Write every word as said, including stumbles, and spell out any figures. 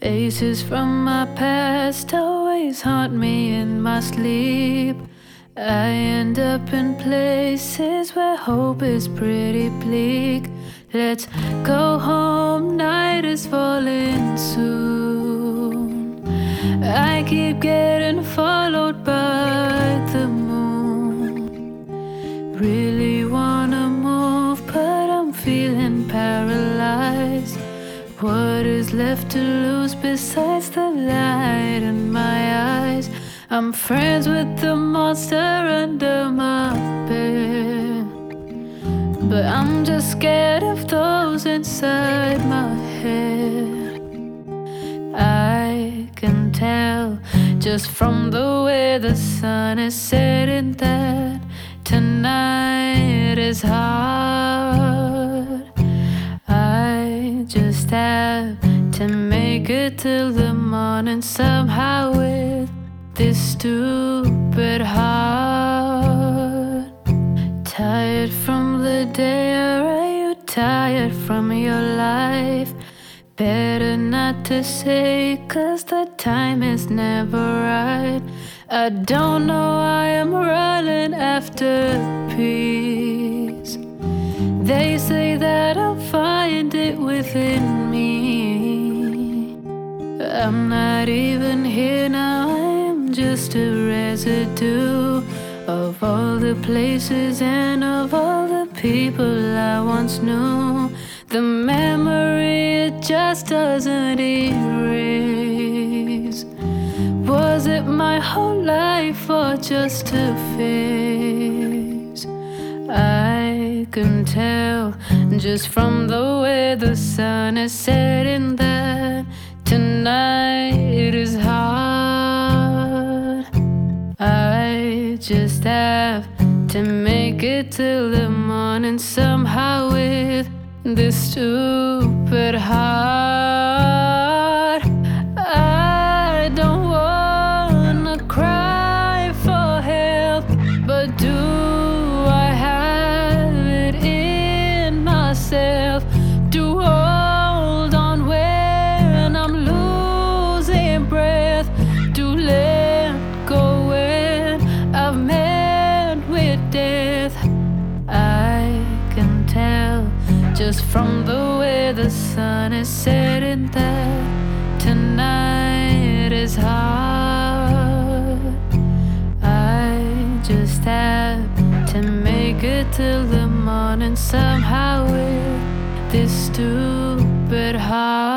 Faces from my past always haunt me in my sleep. I end up in places where hope is pretty bleak. Let's go home, night is falling soon. I keep getting followed by the moon. Really wanna move, but I'm feeling paralyzed. What is left to lose besides the light in my eyes? I'm friends with the monster under my bed, but I'm just scared of those inside my head. I can tell just from the way the sun is setting that tonight is hard. I just have to make it till the morning somehow with this stupid heart. Tired from the day, or are you tired from your life? Better not to say, 'cause the time is never right. I don't know why I'm running after peace. They say that I'll find it within me. I'm not even here now, I'm just a residue of all the places and of all the people I once knew. The memory, it just doesn't erase. Was it my whole life or just a phase? I can tell just from the way the sun is setting that tonight is hard. I just have to make it till the morning somehow with this stupid heart. I don't wanna cry for help, but do I have it in myself to hold on when I'm losing breath, to let go when I've met with death? I can tell just from the way the sun is setting that tonight is hard. I just have to make it till the morning somehow with this stupid heart.